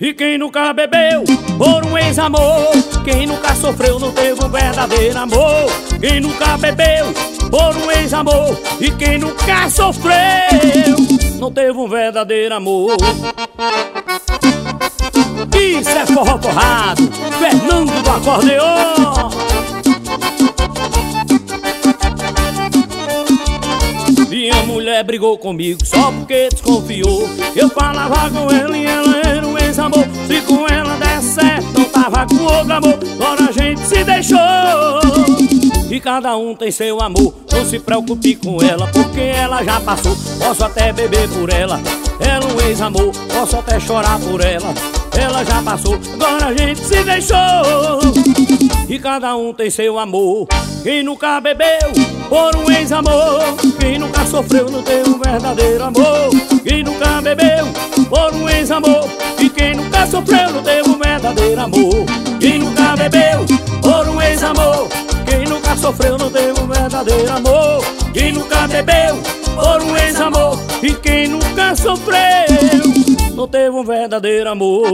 E quem nunca bebeu por um ex-amor, quem nunca sofreu não teve um verdadeiro amor. Quem nunca bebeu por um ex-amor e quem nunca sofreu não teve um verdadeiro amor. Isso é forró porrado, Fernando do Acordeon. Minha mulher brigou comigo só porque desconfiou. Eu falava com ela e ela era um ex-amor. Se com ela der certo, não tava com outro amor. Agora a gente se deixou e cada um tem seu amor. Não se preocupe com ela, porque ela já passou. Posso até beber por ela, ela um ex-amor. Posso até chorar por ela, ela já passou. Agora a gente se deixou e cada um tem seu amor. Quem nunca bebeu por um ex-amor, quem nunca sofreu não tem um verdadeiro amor. Quem nunca bebeu por um ex-amor e quem nunca sofreu não teve um verdadeiro amor. Quem nunca bebeu por um ex-amor, quem nunca sofreu não teve um verdadeiro amor. Quem nunca bebeu por um ex-amor e quem nunca sofreu não teve um verdadeiro amor.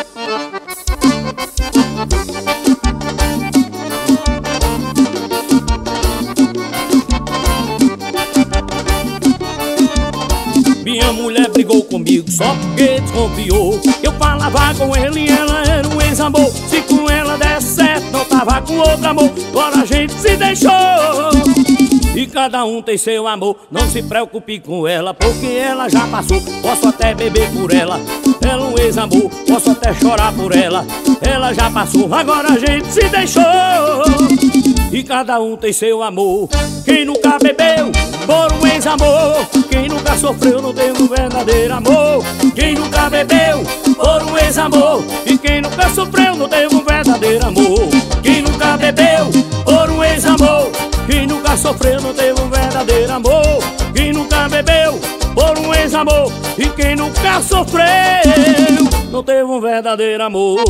Minha mulher brigou comigo só porque desconfiou. Eu falava com ele e ela era um ex-amor. Se com ela der certo, não tava com outro amor. Agora a gente se deixou e cada um tem seu amor. Não se preocupe com ela, porque ela já passou. Posso até beber por ela, ela um ex-amor. Posso até chorar por ela, ela já passou. Agora a gente se deixou e cada um tem seu amor. Quem nunca bebeu por um ex-amor, quem nunca sofreu não tem um verdadeiro amor. Quem nunca bebeu por um ex-amor e quem nunca sofreu não teve um verdadeiro amor. Quem nunca bebeu por um ex-amor, quem nunca sofreu não teve um verdadeiro amor. Quem nunca bebeu por um ex-amor e quem nunca sofreu não teve um verdadeiro amor.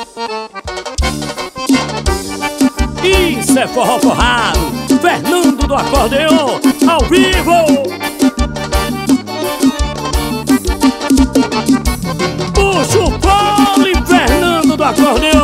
Isso é forró porrado, Fernando do Acordeon, ao vivo. Puxa o fole, Fernando do Acordeon.